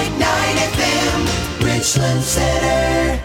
FM, Richland Center.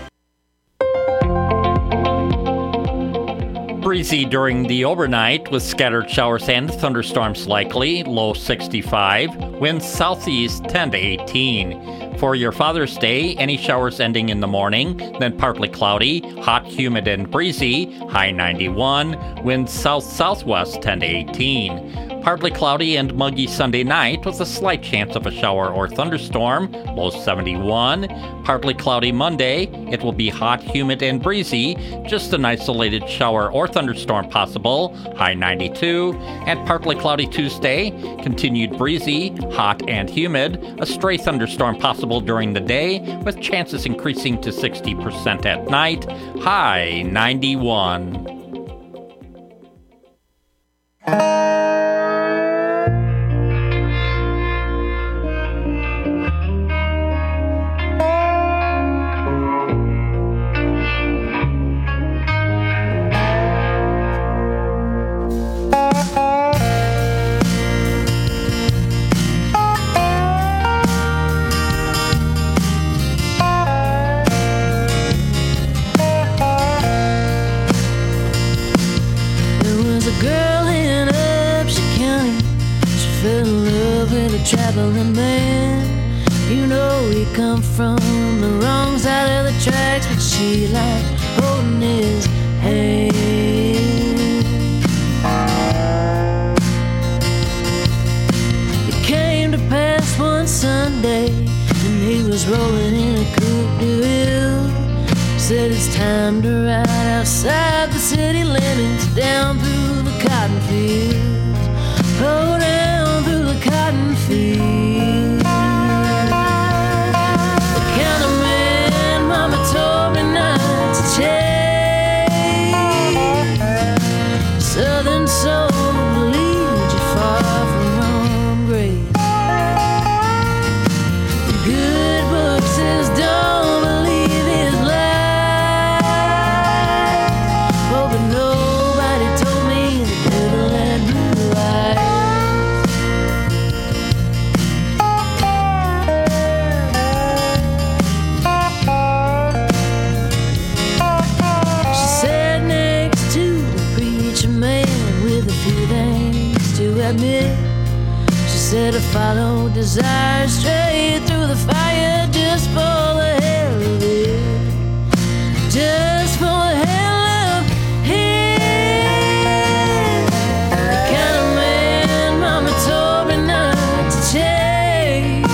Breezy during the overnight with scattered showers and thunderstorms likely, low 65, winds southeast 10 to 18. For your Father's Day, any showers ending in the morning, then partly cloudy, hot, humid, and breezy, high 91, winds south-southwest 10 to 18. Partly cloudy and muggy Sunday night with a slight chance of a shower or thunderstorm, low 71. Partly cloudy Monday, it will be hot, humid, and breezy, just an isolated shower or thunderstorm possible, high 92. And partly cloudy Tuesday, continued breezy, hot, and humid, a stray thunderstorm possible during the day, with chances increasing to 60% at night, high 91. Traveling man, you know he come from the wrong side of the tracks, but she liked holding his hand. It came to pass one Sunday, and he was rolling in a coupe de ville. Said it's time to ride outside the city limits, down through the cotton fields, oh, down through the cotton fields. The kind of man Mama told me not to chase. Southern soul will lead you far from home, grace. The good book says don't believe his lies. Oh, but nobody told me the devil had blue eyes. She said I followed desire straight through the fire just for the hell of it, just for the hell of it. The kind of man Mama told me not to chase.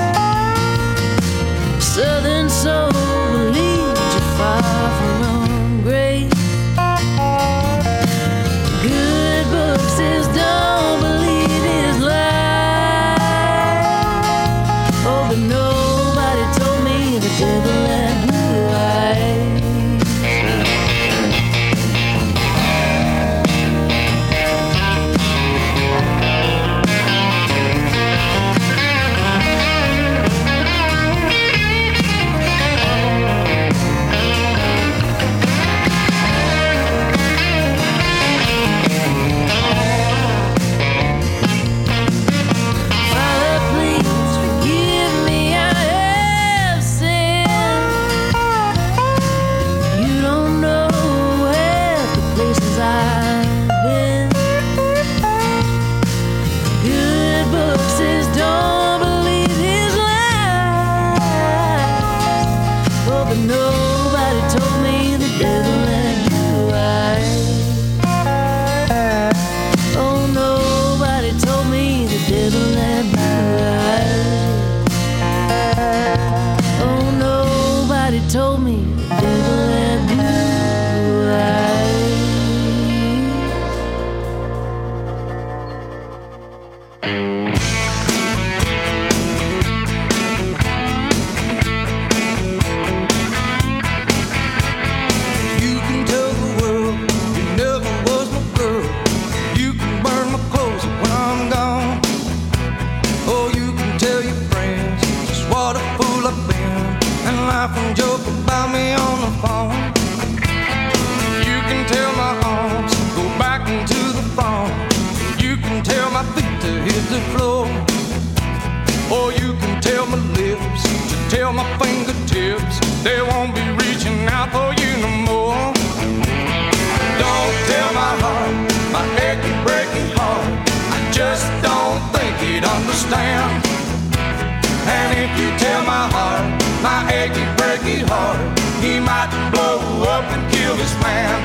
Southern soul will lead you far from home, grace. Good book says don't believe his lies. Oh, but nobody told me the devil had blue eyes. Father, please forgive me, I have sinned. You don't know half the places I've been. Good book says don't believe his lies. Oh, but nobody told me the devil had blue eyes. Oh, nobody told me the devil had blue eyes. Oh, nobody told me the devil had blue eyes. You can tell the world you never was my girl. You can burn my clothes when I'm gone. Oh, you can tell your friends just what a fool I've been, and laugh and joke about me on the phone. You can tell my arms go back into the farm. You can tell my feet to hit the floor. Or you can tell my lips tell my fingertips they won't be reaching out for you no more. Don't tell my heart, my achy, breaky heart, I just don't think he'd understand. And if you tell my heart, my achy, breaky heart, he might blow up and kill this man.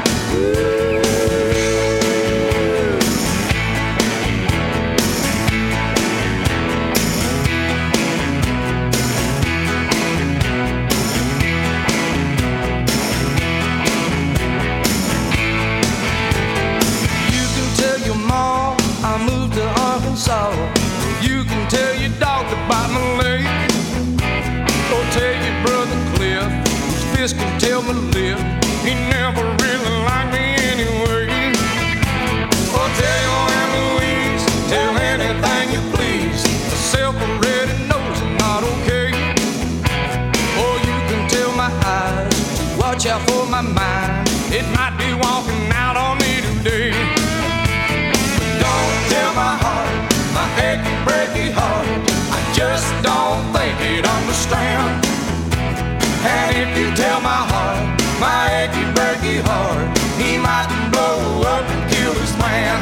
I moved to Arkansas. You can tell your dog to bite my leg, or tell your brother Cliff, whose fist can tell my lip, he never really liked me anyway. Or tell your Aunt Louise, tell anything you please, myself already knows I'm not okay. Or you can tell my eyes, watch out for my mind, it might be walking out on me today. Don't tell my heart, my achy, breaky heart, I just don't think he'd understand. And if you tell my heart, my achy, breaky heart, he might blow up and kill this man.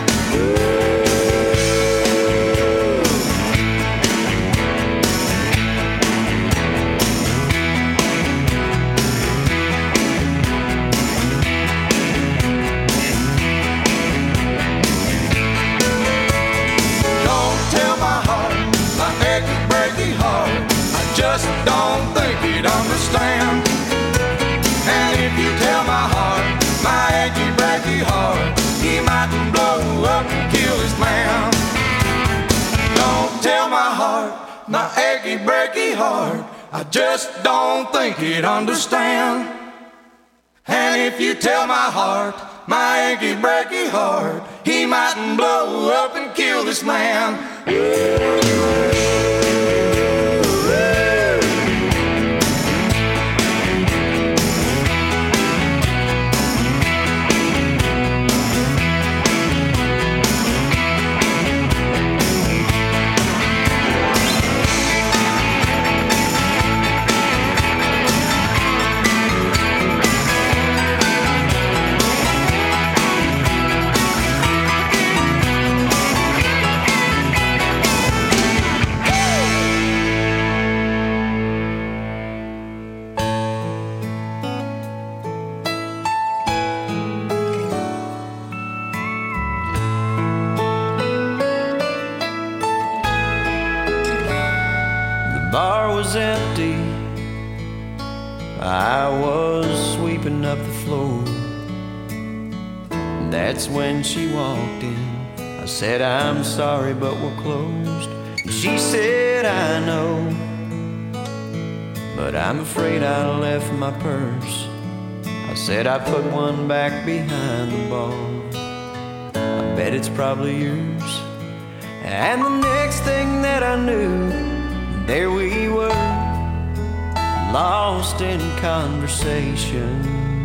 Just don't think he'd understand. And if you tell my heart, my achy, breaky heart, he might blow up and kill this man. Don't tell my heart, my achy, breaky heart, I just don't think he'd understand. And if you tell my heart, my achy, breaky heart, he might blow up and kill this man. Was empty. I was sweeping up the floor. That's when she walked in. I said, I'm sorry, but we're closed. She said, I know, but I'm afraid I left my purse. I said, I put one back behind the bar. I bet it's probably yours. And the next thing that I knew, there we were, lost in conversation.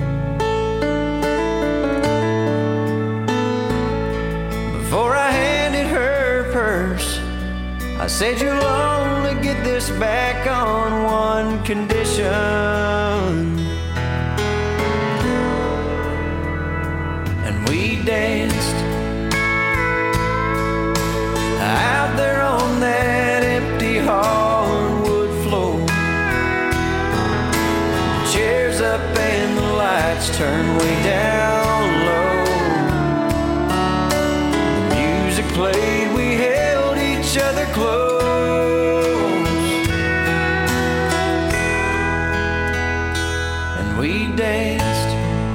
Before I handed her purse, I said, you'll only get this back on one condition. And we danced out there on that empty hardwood floor. Chairs up and the lights turned way down low. The music played, we held each other close, and we danced.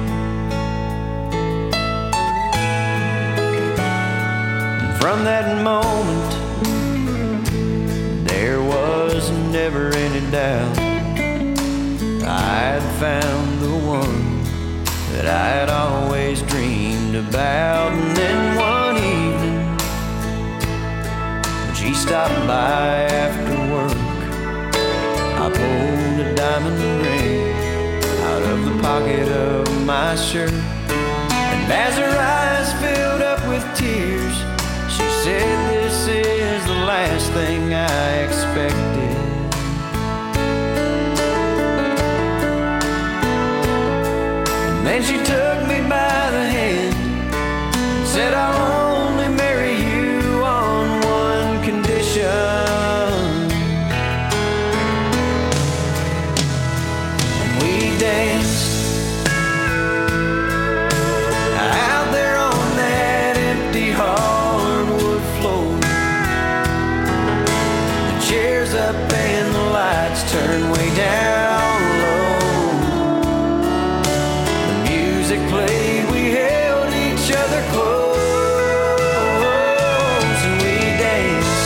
And from that moment, there was never any doubt I'd found the one that I'd always dreamed about. And then one evening, when she stopped by after work, I pulled a diamond ring out of the pocket of my shirt. And as her eyes filled up with tears, she said, this is the last thing I expected. Then she took me by the hand, said I'll only marry you on one condition. And we danced out there on that empty hardwood floor. The chairs up and the lights turned way down low. The music played, we held each other close, and we danced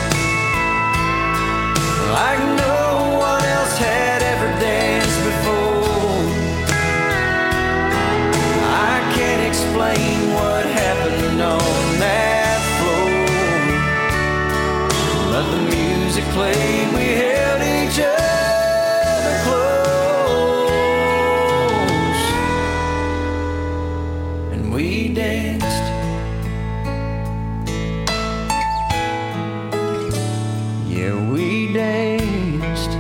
like no one else had ever danced before. I can't explain what happened on that floor, but the music played, we held each other close, and we danced. Yeah, we danced.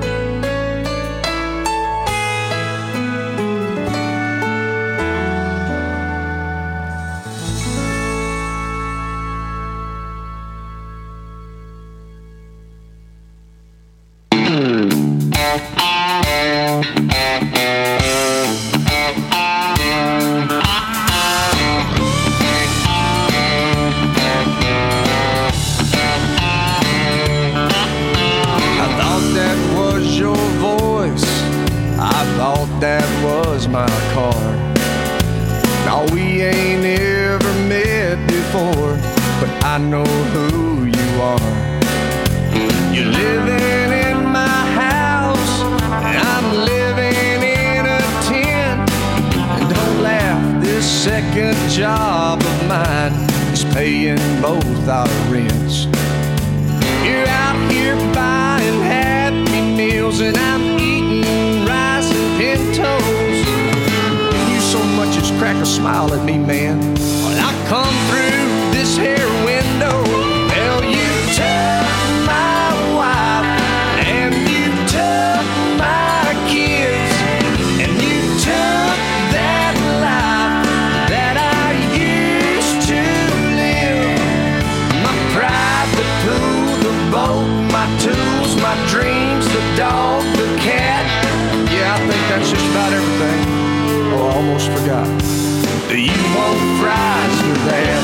I thought that was your voice. I thought that was my car. Now we ain't ever met before, but I know who you are. You're living in my house, and I'm living in a tent. And don't laugh, this second job of mine is paying both our rents. You're out here buying Happy Meals, and I'm eating rice and pintos. You so much as crack a smile at me, man. When I come through this here window, well, you took my wife, and you took my kids, and you took that life that I used to live. My private pool, the boat, my tools, my dreams, the dog, the cat. Yeah, I think that's just about everything. Oh, I almost forgot. Do you want fries with that?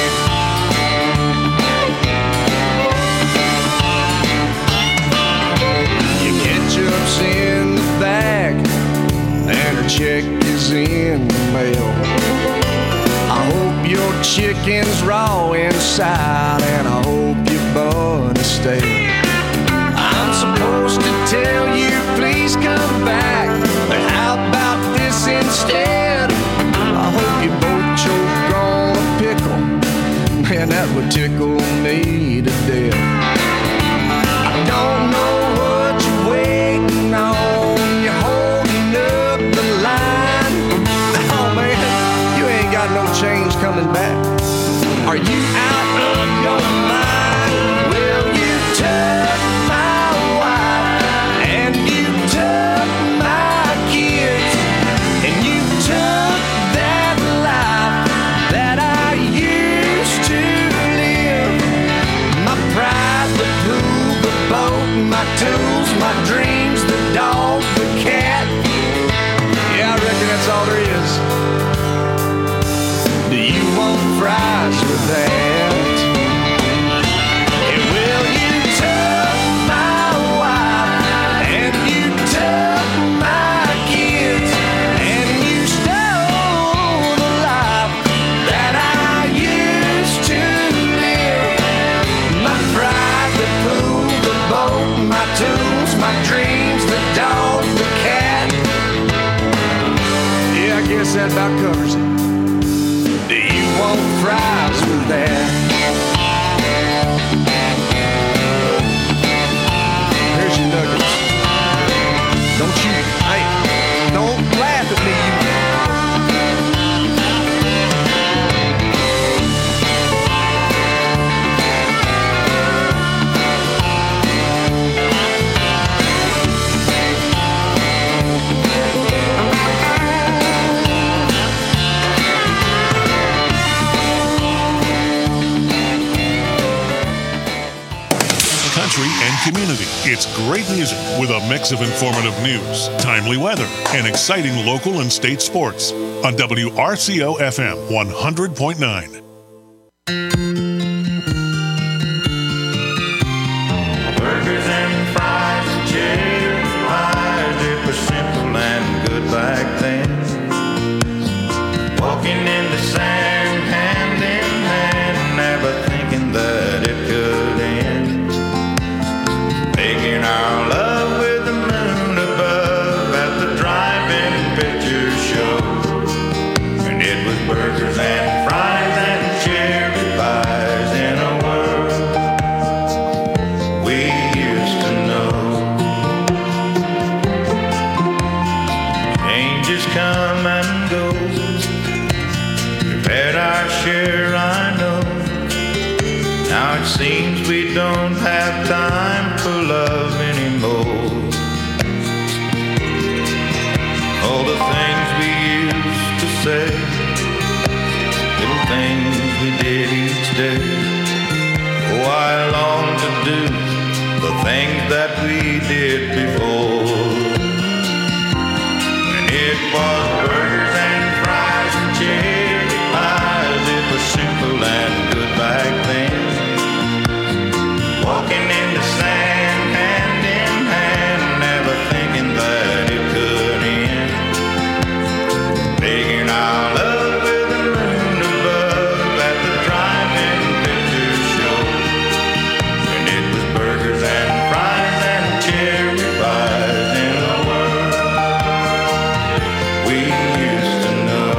Your ketchup's in the bag, and her check is in the mail. I hope your chicken's raw inside, and I hope your bun is stale. I'm supposed to tell you, please come back, but how about this instead? I hope you both choke on a pickle, man, that would tickle me to death. I don't know what you're waiting on, you're holding up the line. Oh man, you ain't got no change coming back. Are you out of your mind? Well, you took my wife, and you took my kids, and you took that life that I used to live. My private pool, the boat, my tools, my dreams, the dog, the cat. Yeah, I reckon that's all there is. Do you want fries with that? Yeah, well, you took my wife, and you took my kids, and you stole the life that I used to live. My private pool, the boat, my tools, my dreams, the dog, the cat. Yeah, I guess that about covers it. Do you want fries with that? Here's your nuggets. Don't you, hey, don't laugh at me, you. It's great music with a mix of informative news, timely weather, and exciting local and state sports on WRCO FM 100.9. Burgers and fries and cherry pies, it was simple and good back then. Walking in the sand, hand in hand, never thinking that it could end. Making our love with the moon above at the drive-in picture show. And it was burgers and fries and cherry pies in a world we used to know. Changes come and go. We've had our share, I know. Now it seems we don't have time for love anymore. All the things we used to say, little things we did each day. Oh, I long to do the things that we did before. When it was burgers and fries and cherry pies, it was simple and good back then. Walking in the sand, hand in hand, never thinking that it could end. Making our love with the moon above at the drive-in picture show. And it was burgers and fries and cherry pies in a world we used to know.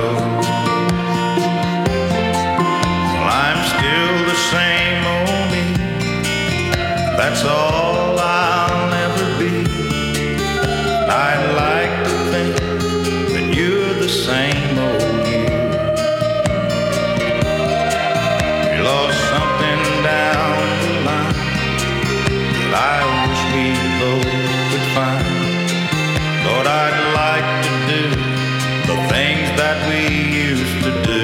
Well, I'm still the same old me. That's all I'll ever be. I'd like to think that you're the same old you. We lost something down the line that I wish we both could find. Lord, I'd like to do the things that we used to do.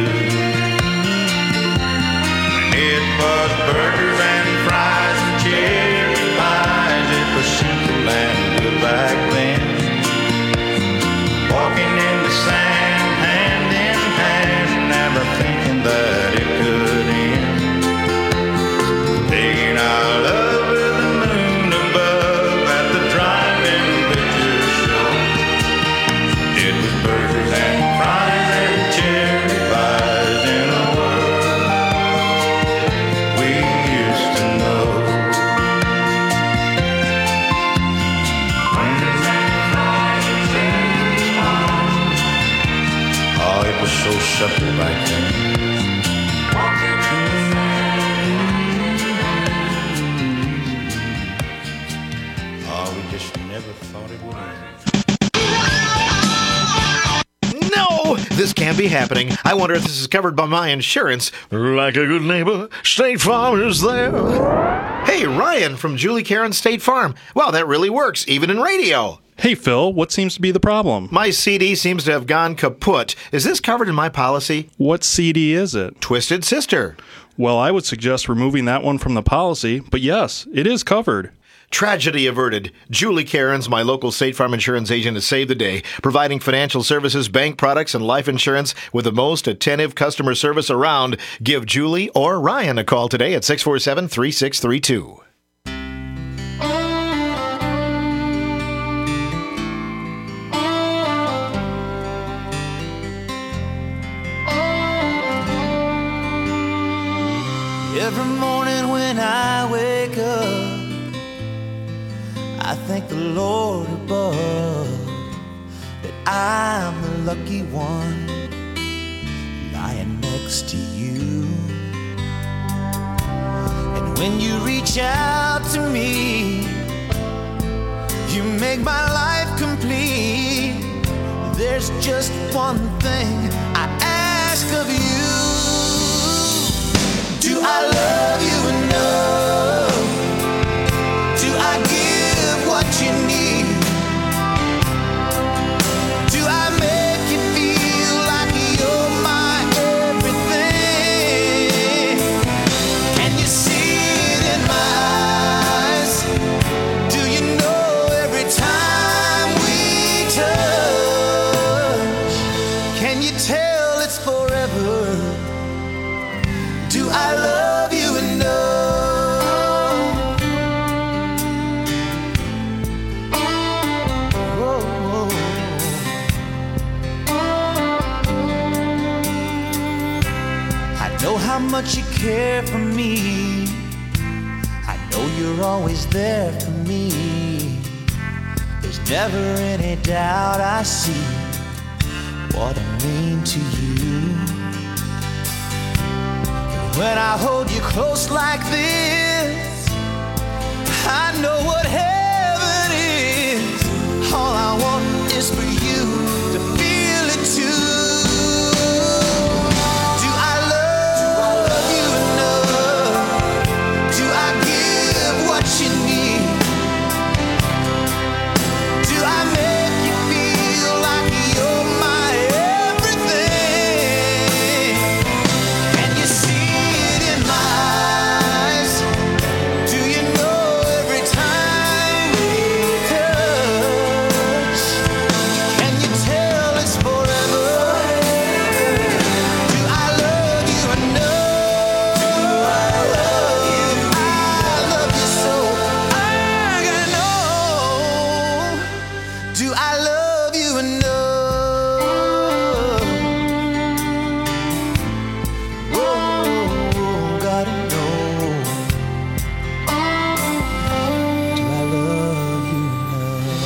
When it was burgers and fries and cherry pies, it was simple and good back then. Walking in the sand, hand in hand, never thinking that it could end. Taking our love with the moon above at the drive-in picture show. It was burgers and fries and cherry pies in a world we used to know. Oh, it was so simple back then. Oh, we just never thought it would end. No! This can't be happening. I wonder if this is covered by my insurance. Like a good neighbor, State Farm is there. Hey, Ryan from Julie Karen State Farm. Wow, that really works, even in radio. Hey, Phil, what seems to be the problem? My CD seems to have gone kaput. Is this covered in my policy? What CD is it? Twisted Sister. Well, I would suggest removing that one from the policy, but yes, it is covered. Tragedy averted. Julie Cairns, my local State Farm insurance agent, has saved the day, providing financial services, bank products, and life insurance with the most attentive customer service around. Give Julie or Ryan a call today at 647-3632. Every morning when I wake up, I thank the Lord above that I'm the lucky one lying next to you. And when you reach out to me, you make my life complete. There's just one thing I ask of you. Do I love you enough? Do I give what you need? Do I make you feel like you're my everything? Can you see it in my eyes? Do much you care for me. I know you're always there for me. There's never any doubt I see what I mean to you. And when I hold you close like this, I know what heaven is. All I want is for you to feel it too. Do I love you enough? Do I give what you need? Do I make you feel like you're my everything? Can you see it in my eyes? Do you know every time we touch? Can you tell it's forever? Do I love you enough? Do I love you? I love you so I gotta know. Do I love you enough? Oh, gotta know. Do I love you enough?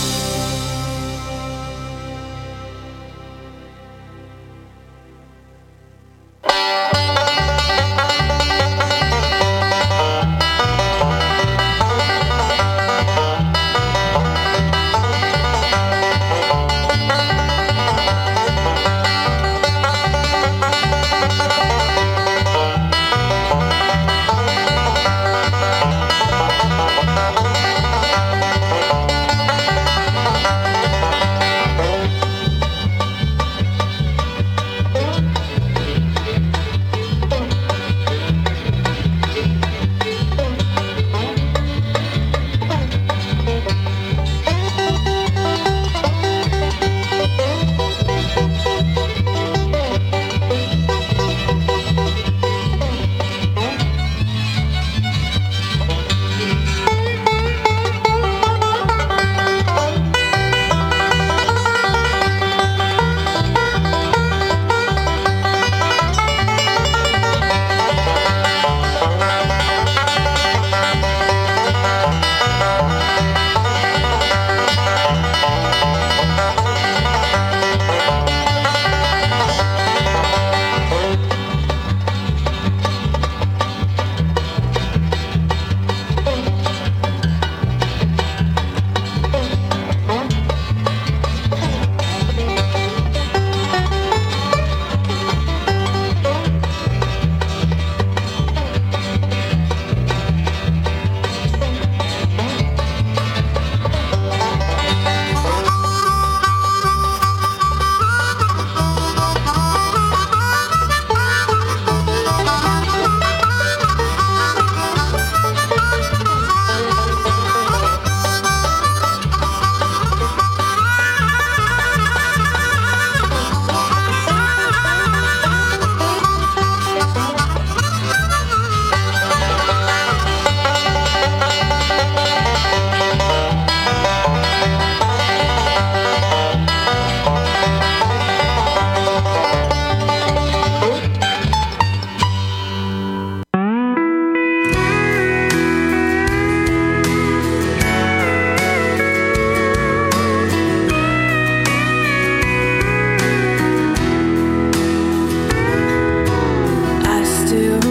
I still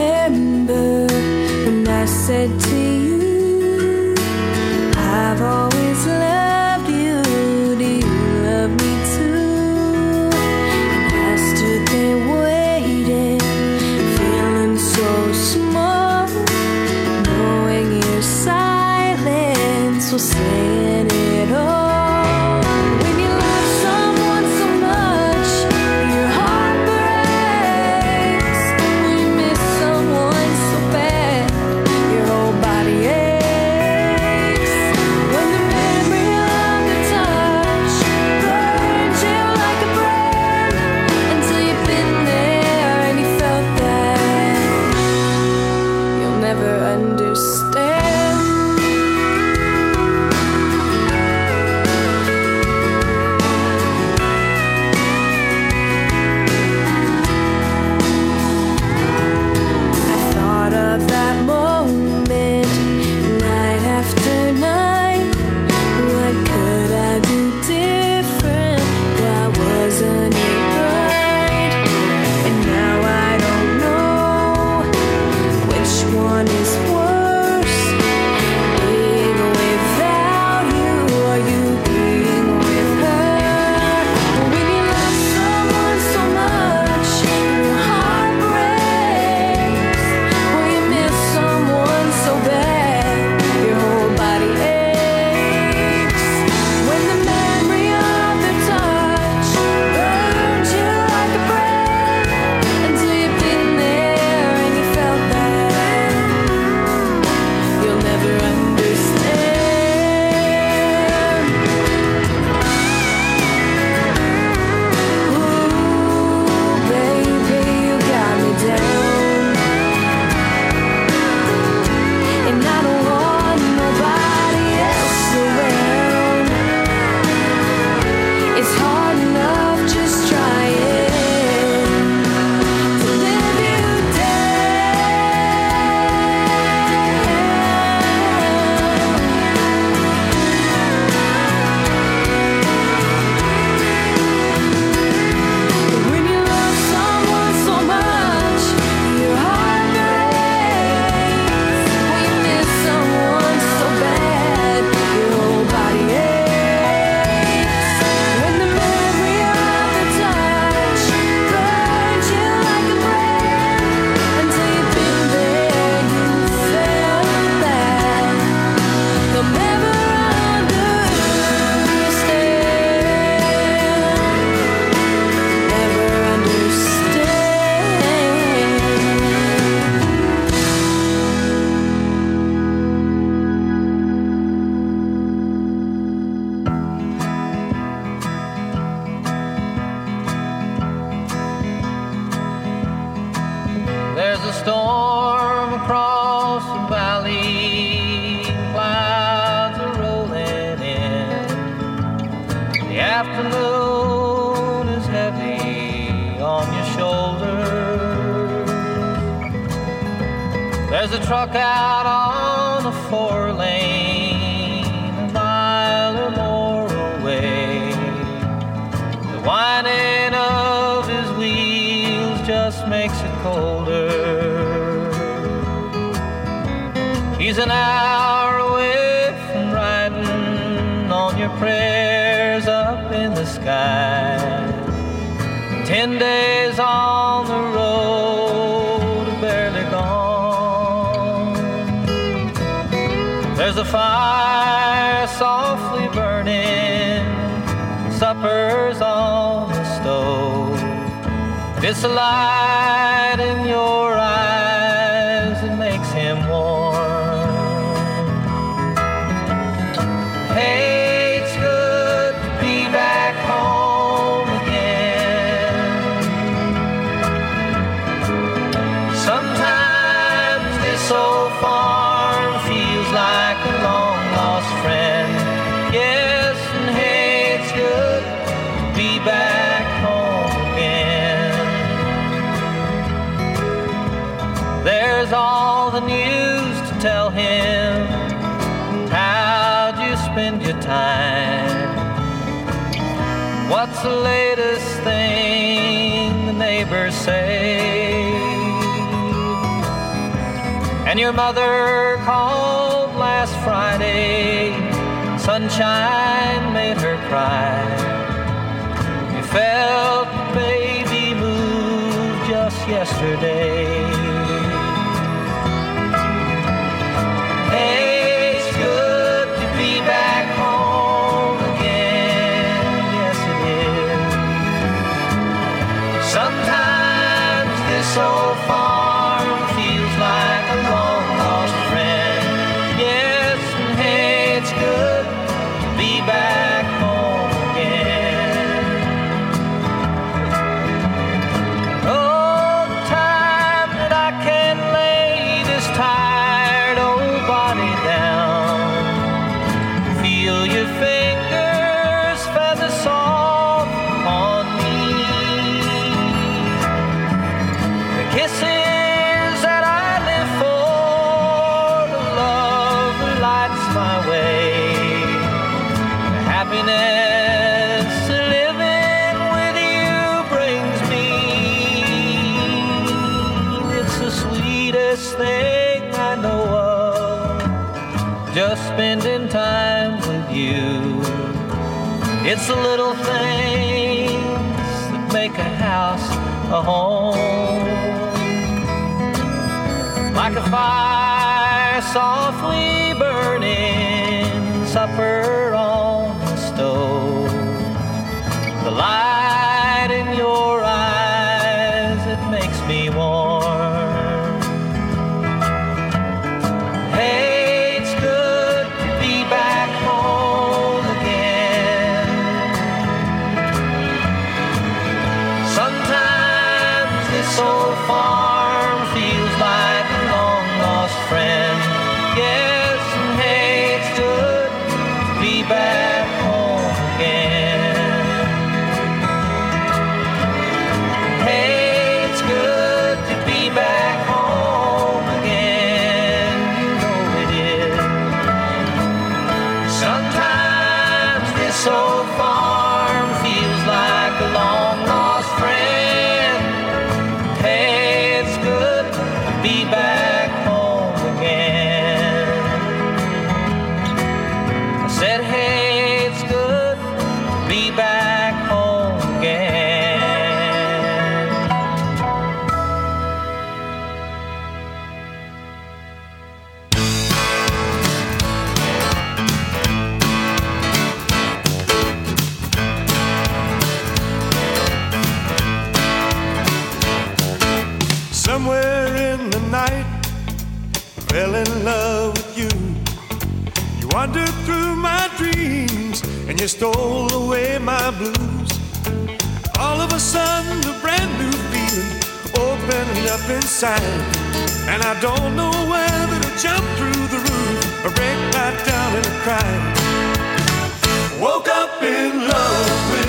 remember when I said to you, I've always loved you. Do you love me too? And I stood there waiting, feeling so small, knowing your silence was saying it all. When you love someone so much, your heart breaks. When you miss someone so bad, your whole body aches. When the memory of the touch burns you like a brand, until you've been there and you felt that, you'll never understand. afternoon is heavy on your shoulders. There's a truck out on a 4-lane, a mile or more away. The whining of his wheels just makes it colder. He's an hour away from riding on your prayers up in the sky. 10 days on the road, barely gone. There's a fire softly burning, supper's on the stove. It's a light in your eyes that makes him warm. Hey, it's good to be back home again. Sometimes this old farm feels like a long-lost friend. Yes, and hey, it's good to be back home again. There's all the news to tell him. How'd you spend your time? What's the latest thing the neighbors say? And your mother called last Friday. Sunshine made her cry. You felt the baby move just yesterday. Hey, it's good to be back home again. Yes, it is. Sometimes this old farm feels like a long-lost friend. Yes, and hey, it's good to be back home again. Oh, the time that I can lay this tired old body down, feel your fingers feather soft on me. The kisses that I live for, the love that lights my way, the happiness that living with you brings me. It's the sweetest thing I know of, just spending time with you. It's the little things that make a house a home. Like a fire softly burning, supper on the stove. The light in your eyes, it makes me warm. Hey, it's good to be back home again. Sometimes this old farm feels like a long-lost friend. Yes, and hey, it's good to be back home again. Hey, it's good to be back home again. You know it is. Sometimes this old farm feels like a long-lost friend. Hey, it's good to be back home again. I said, hey, it's good to be back home again. Somewhere in the night, I fell in love with you. You wandered through my dreams and you stole away my blues. All of a sudden, a brand new feeling opened up inside, and I don't know whether to jump through the roof or break right down and cry. Woke up in love with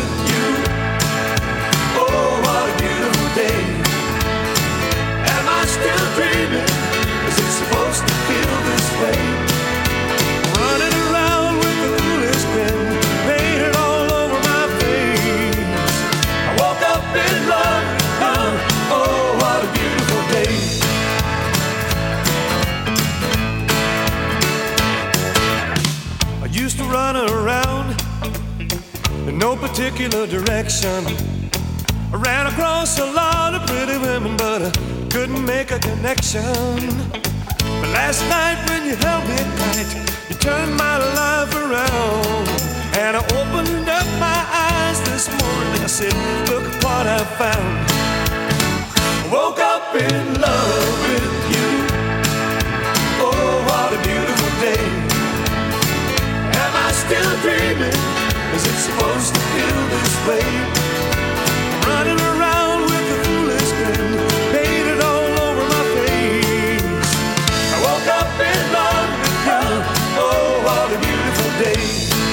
used to run around in no particular direction. I ran across a lot of pretty women, but I couldn't make a connection. But last night when you held me tight, you turned my life around. And I opened up my eyes this morning, I said, look what I found. I woke up in love with you. Oh, what a beautiful day. Am I still dreaming? Is it supposed to feel this way? I'm running around with a foolish grin painted all over my face. I woke up in love with you. Oh, what a beautiful day.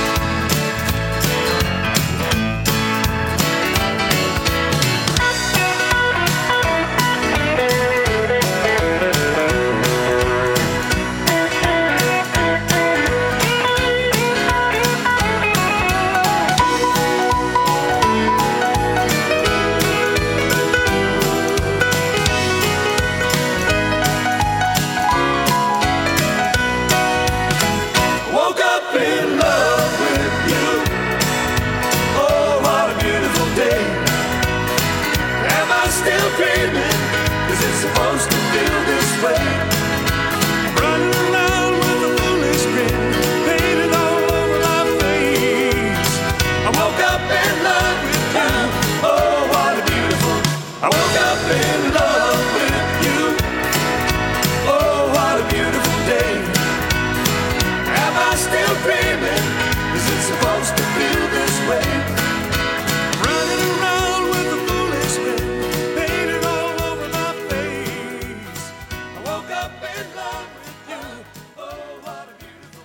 Supposed to feel this way. Running around with a foolish grin painted all over my face. I woke up in love with you. Oh, what a beautiful. I woke up in love with you. Oh, what a beautiful day. Am I still dreaming? Is it supposed to feel this way? Running around with a foolish grin painted all over my face. I woke up in love with you. Oh, what a beautiful.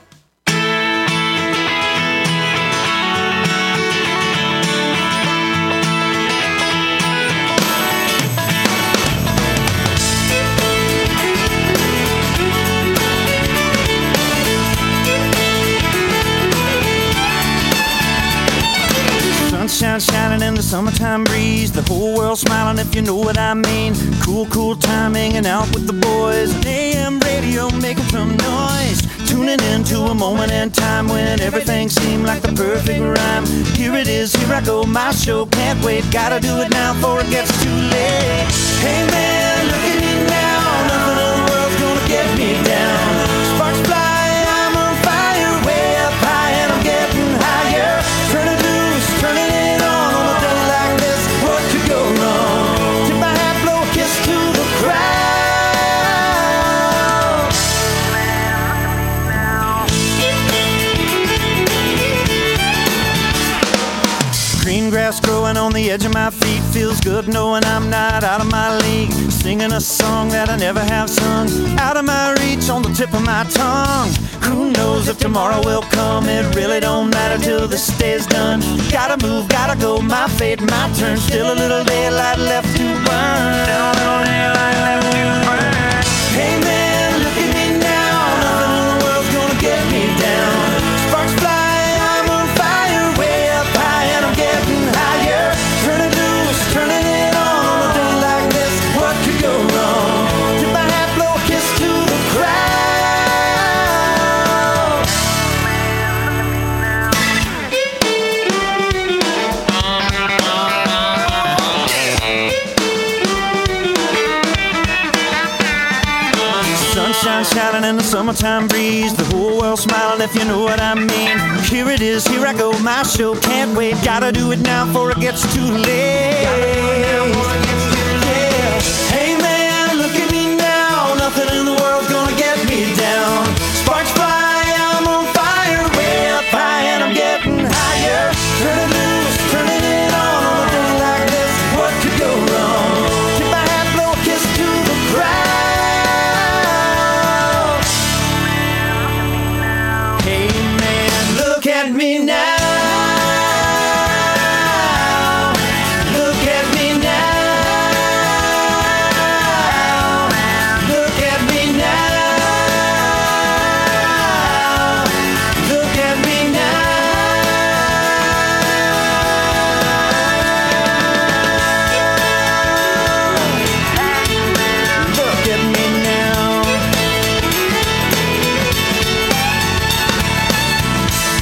Sunshine shining in the summertime breeze, the whole world smiling if you know what I mean. Cool, cool time hanging out with the boys. AM radio making some noise, tuning into a moment in time when everything seemed like the perfect rhyme. Here it is, here I go, my show, can't wait. Gotta do it now before it gets too late. Hey man, look at me now, nothing in the world's gonna get me down. Sparks fly, I'm on fire, way up high and I'm getting higher. Turn it loose, turning it on a day like this, what could go wrong? Tip my hat, blow a kiss to the crowd. Green grass growing on the edge of my feet, feels good knowing I'm not out of my league. Singing a song that I never have sung, out of my reach, on the tip of my tongue. Who knows if tomorrow will come, it really don't matter till this day's done. Gotta move, gotta go, my fate, my turn. Still a little daylight left to burn. Still a little daylight left to burn. Hey man, look at me now, nothing in the world's gonna get me down. Sparks fly, I'm on fire, way up high and I'm getting higher. Turn it loose, turning it on a day like this, what could go wrong? Tip my hat, blow a kiss to the crowd. Sunshine shining in the summertime breeze, the whole world smiling if you know what I mean. Here it is, here I go, my show, can't wait. Gotta do it now before it gets too late. Yeah. Hey man, look at me now, nothing in the world's gonna get me down. Sparks fly, I'm on fire, way up high and I'm getting higher. Turn it loose, turning it on a day like this, what could go wrong? Tip my hat, blow a kiss to the crowd. Hey man, look at me now. Look at me now. Look at me now. Look at me now. Look at me now.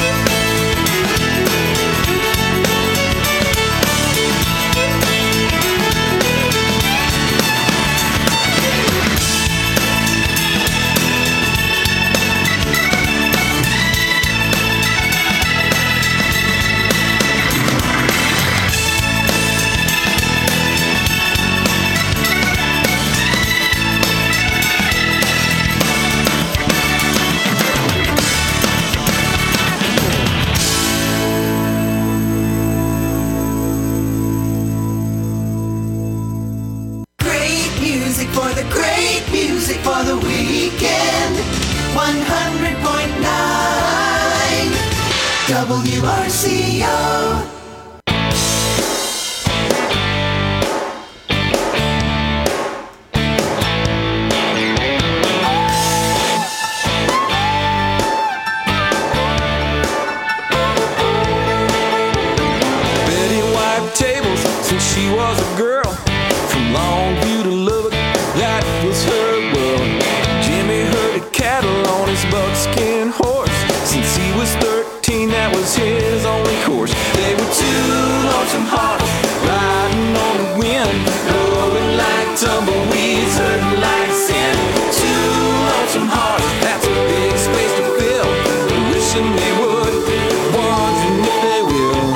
WRCO. Betty wiped tables since she was a girl. From Longview to Lubbock, that was her world. Jimmy herded cattle on his buckskin horse. Since he was 13, that was his only course. They were two lonesome hearts riding on the wind, blowing like tumbleweeds, hurting like sin. Two lonesome hearts, that's a big space to fill. Wishing they would, wondering if they will.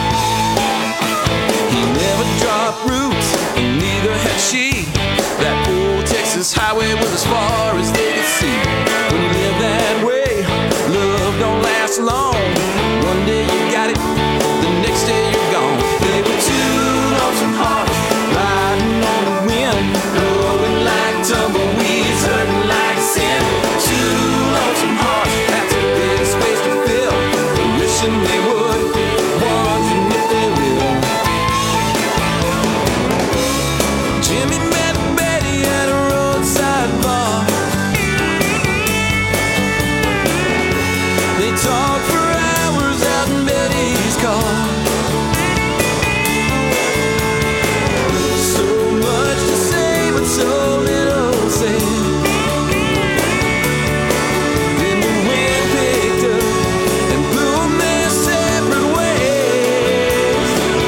He never dropped roots, and neither had she. That old Texas highway was as far as they could see. When you live that way, love don't last long. One day you got it, the next day you're gone. They were two lonesome hearts riding on the wind, blowing like tumbleweeds, hurting like sin. Two lonesome hearts, that's a big space to fill. Wishing they would, wondering if they will. Jimmy met Betty at a roadside bar. They talked for hours out in Betty's car. So much to say, but so little said. Then the wind picked up and blew 'em their separate ways.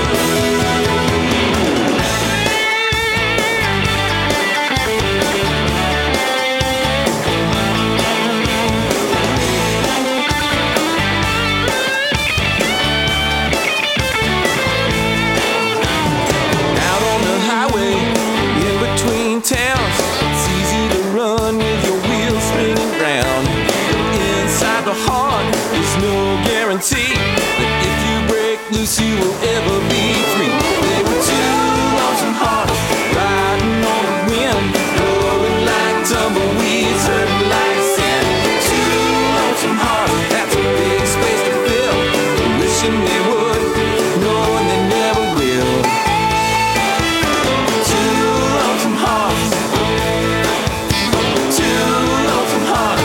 Out on the highway, in between towns, it's easy to run with your wheels spinning round. Inside the heart, there's no guarantee that if you break loose, you will ever be free. They were two lonesome hearts riding on the wind, blowing like tumbleweeds, hurting like sin. Two lonesome hearts, that's a big space to fill. Wishing they would, knowing they never will. Two lonesome hearts. Two lonesome hearts.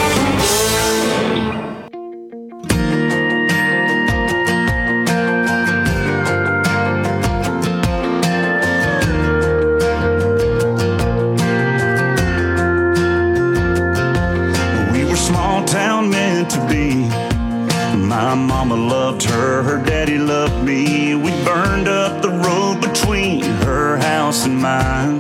We were small town meant to be. My mama loved her, her daddy loved me. We burned up the road between her house and mine.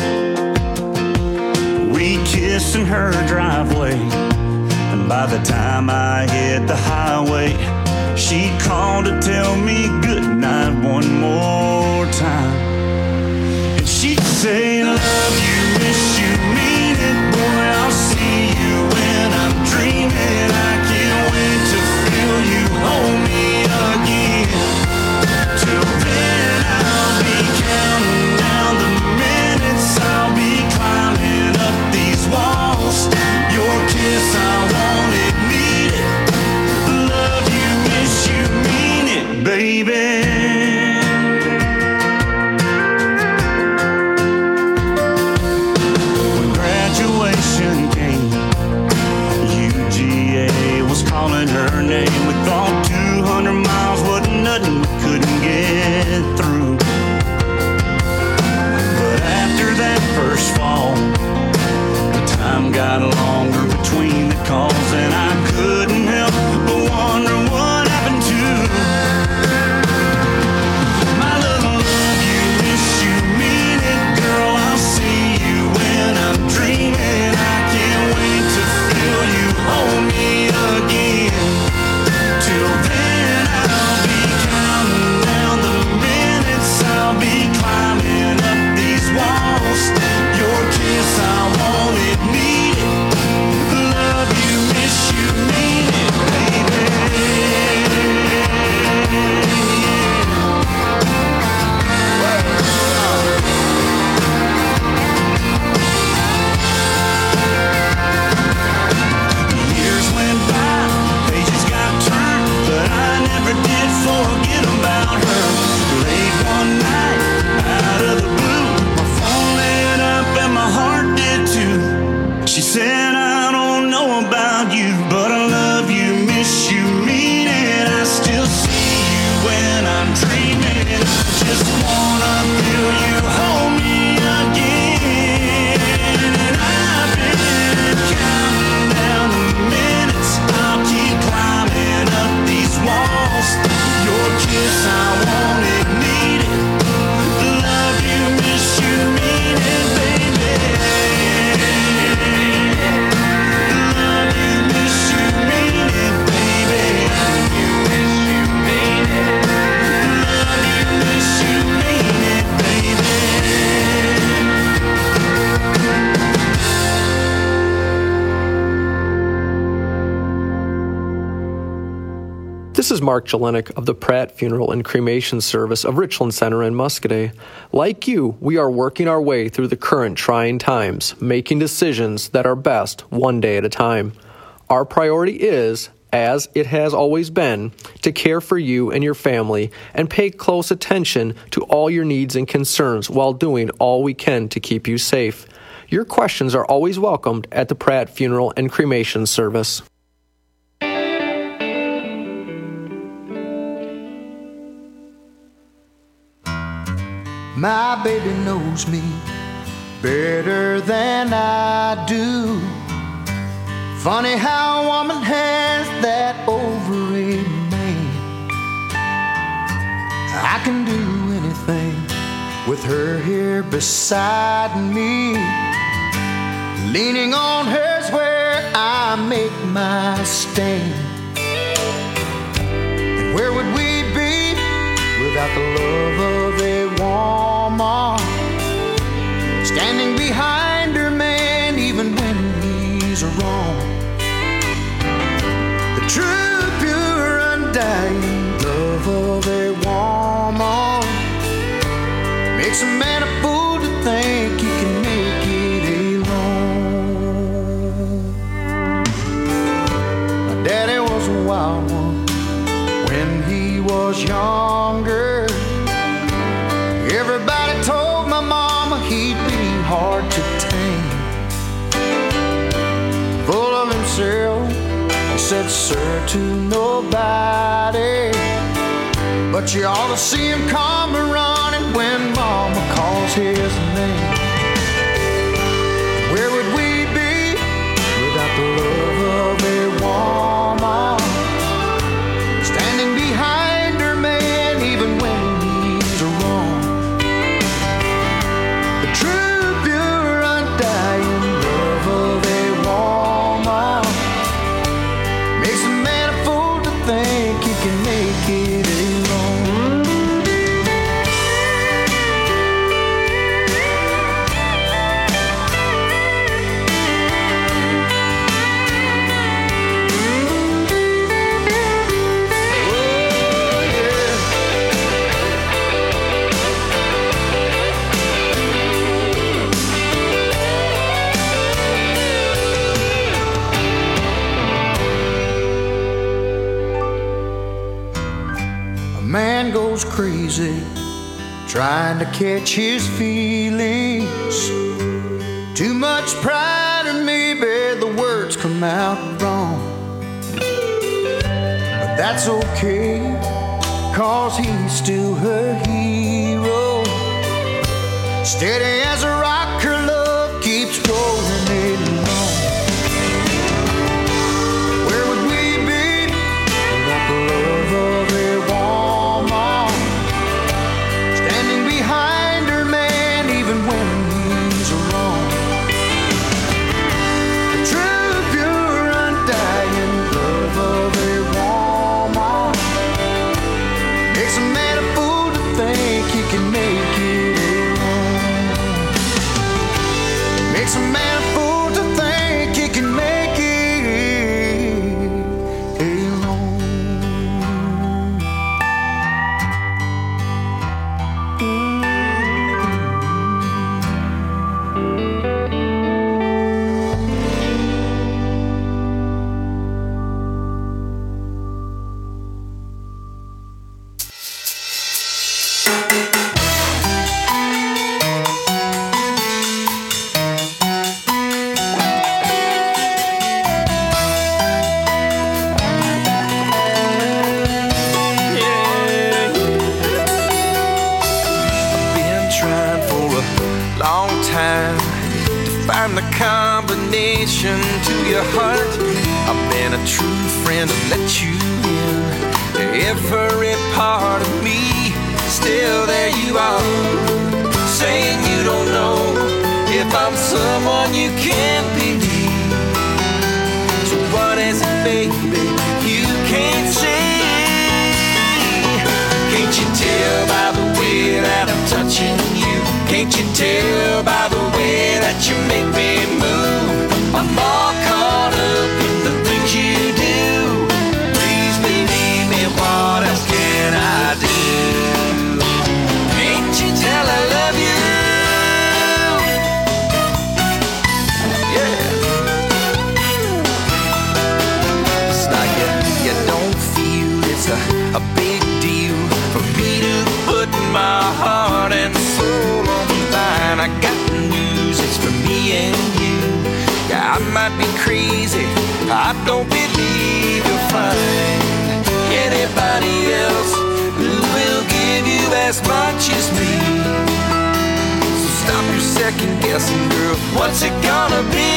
We kissed in her driveway, and by the time I hit the highway, she called to tell me goodnight one more time. And she'd say, love you, miss you, mean it, boy, I'll see you when I'm dreaming. I can't wait to feel you hold me again. Till then I'll be counting down the minutes, I'll be climbing up these walls. Your kiss, I want it, need it. Love you, miss you, mean it, baby. is Mark Jelinek of the Pratt Funeral and Cremation Service of Richland Center in Muscoda. Like you, we are working our way through the current trying times, making decisions that are best one day at a time. Our priority is, as it has always been, to care for you and your family and pay close attention to all your needs and concerns while doing all we can to keep you safe. Your questions are always welcomed at the Pratt Funeral and Cremation Service. My baby knows me better than I do. Funny how a woman has that over a man. I can do anything with her here beside me. Leaning on her's where I make my stand. And where would we be without the love of a woman? Standing behind her man even when he's wrong. The true, pure, undying love of a woman makes a man a fool to think he can make it alone. My daddy was a wild one when he was younger. Everybody told my mama he'd be hard to tame. Full of himself, he said sir to nobody. But you ought to see him come running when mama calls his name. Where would we be without the love of a woman? Standing behind her man even when he's wrong. The true, pure, undying love of a woman makes a man a fool to think he can make it alone. A man goes crazy trying to catch his feelings. Too much pride and maybe the words come out wrong. But that's okay, 'cause he's still her hero. Steady as a rock, her love keeps rolling along. Where would we be without the love of a woman? Standing behind her man even when he's wrong. The true, pure, undying love of a woman makes a man a fool to think he can make it alone. Makes a man a fool to think he can make it alone. Been trying for a long time to find the combination to your heart. I've been a true friend to let you in. Every part of me, still there you are, saying you don't know if I'm someone you can't believe. So what is it, baby, you can't see? Can't you tell by the way that I'm touching you? Can't you tell by the way that you make me move? I'm all caught up in the things you do. Please believe me while a big deal for me to put my heart and soul on the line. I got news, it's for me and you. Yeah, I might be crazy, I don't believe you'll find anybody else who will give you as much as me. So stop your second guessing, girl, what's it gonna be?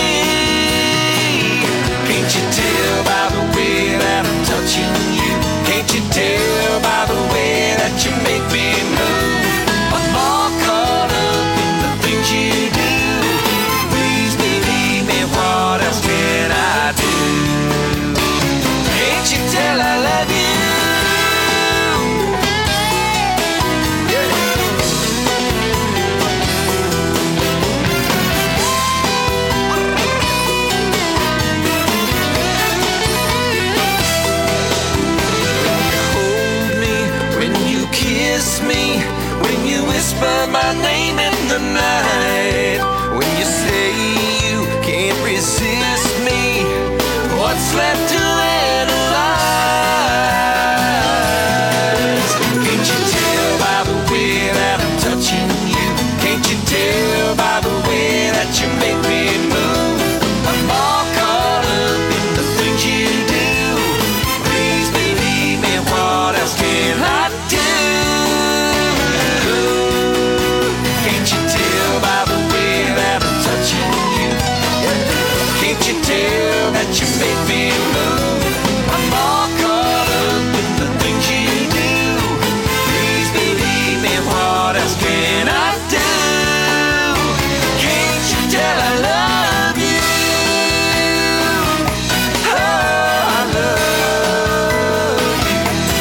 Can't you tell by the way that I'm touching you? Can't you tell by the way that you make me move? I'm all caught up in the things you do. Please believe me, what else can I do? Can't you tell I love you? Me when you whisper my name in the night, when you say you can't resist me, what's left to analyze? Can't you tell by the way that I'm touching you? Can't you tell by the way that you make me move? I'm all caught up in the things you do. Please believe me, what else can I do? That you make me move. I'm all caught up in the things you do. Please believe me, what else can I do? Can't you tell I love you? Oh, I love you.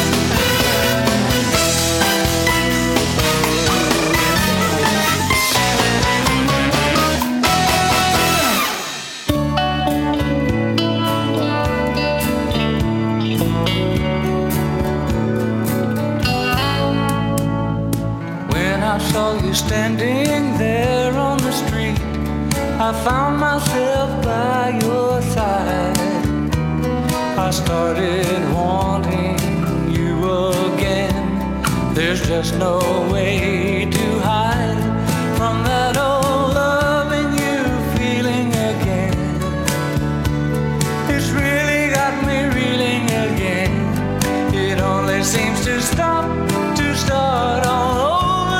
Saw you standing there on the street, I found myself by your side. I started wanting you again. There's just no way to hide from that old loving you feeling again. It's really got me reeling again. It only seems to stop to start all over.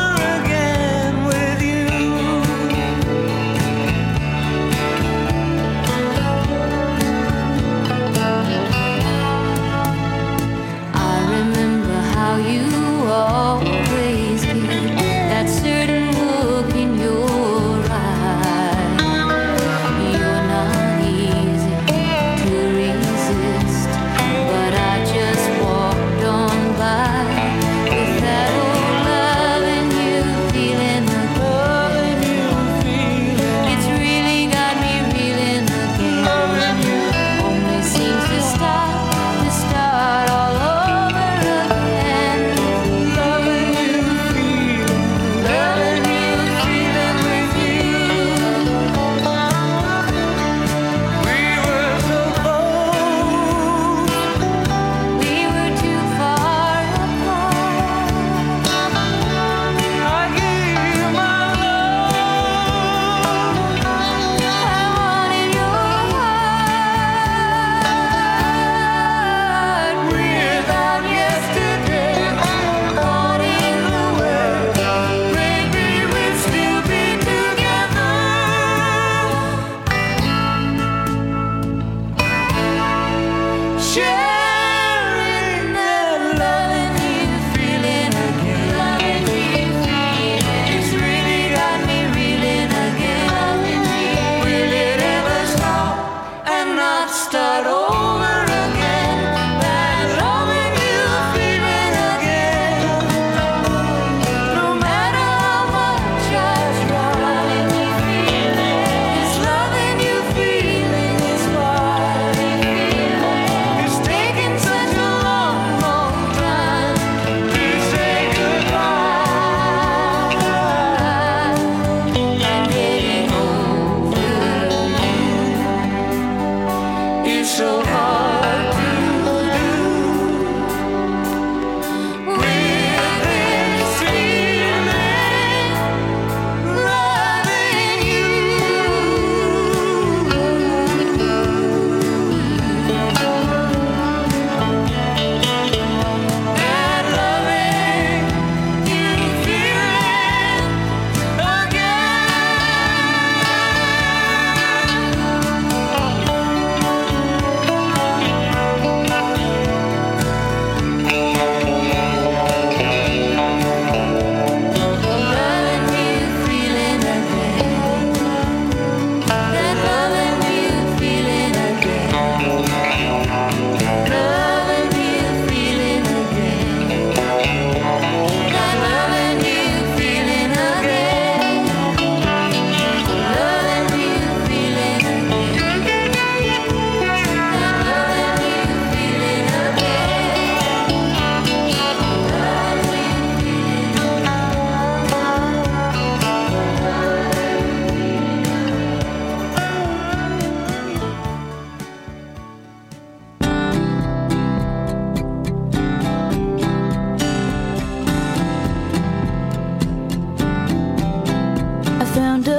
Always keep that certain look in your eye. You're not easy to resist, but I just walked on by with that old love.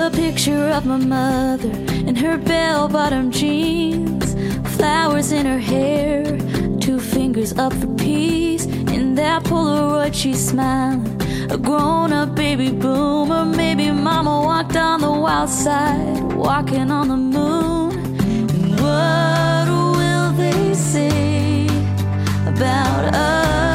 a picture of my mother in her bell-bottom jeans, flowers in her hair, 2 fingers up for peace. In that Polaroid she's smiling, a grown-up baby boomer. Maybe mama walked on the wild side, walking on the moon. And what will they say about us?